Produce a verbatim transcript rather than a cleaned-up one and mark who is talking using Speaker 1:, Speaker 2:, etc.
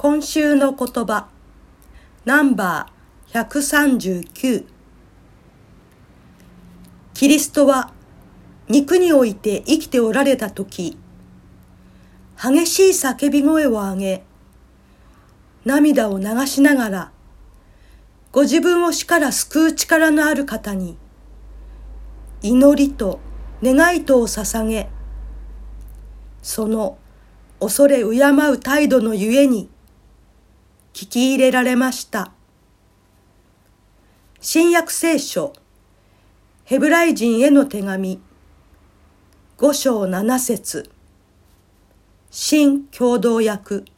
Speaker 1: 今週の言葉ナンバーひゃくさんじゅうきゅう。キリストは肉において生きておられたとき、激しい叫び声を上げ、涙を流しながら、ご自分を死から救う力のある方に、祈りと願いとを捧げ、その恐れ敬う態度のゆえに、聞き入れられました。新約聖書、ヘブライ人への手紙、ご章なな節、新共同訳。